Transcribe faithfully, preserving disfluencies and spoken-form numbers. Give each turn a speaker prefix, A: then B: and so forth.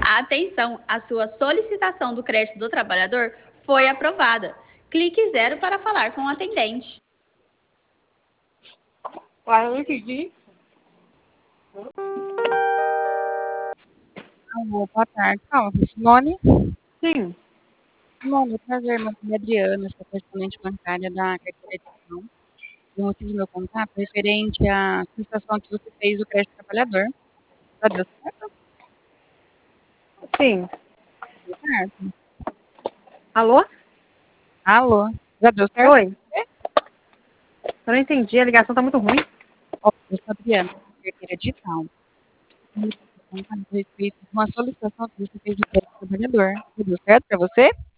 A: Atenção, a sua solicitação do crédito do trabalhador foi aprovada. Clique zero para falar com o atendente.
B: Ah, eu não entendi.
C: Alô, boa tarde. Fala, Simone.
B: Sim.
C: Simone, prazer, meu nome é Adriana, sou correspondente bancária da carteira de ação. O motivo do meu contato é referente à solicitação que você fez do crédito trabalhador. Já deu certo?
B: Sim.
C: Deu certo?
B: Alô?
C: Alô, já deu certo?
B: Oi. Eu não entendi, a ligação tá muito ruim.
C: Ó, eu sou a Adriana, da carteira digital. O motivo do meu contato é a respeito de uma solicitação que você fez do crédito trabalhador. Já deu certo para você?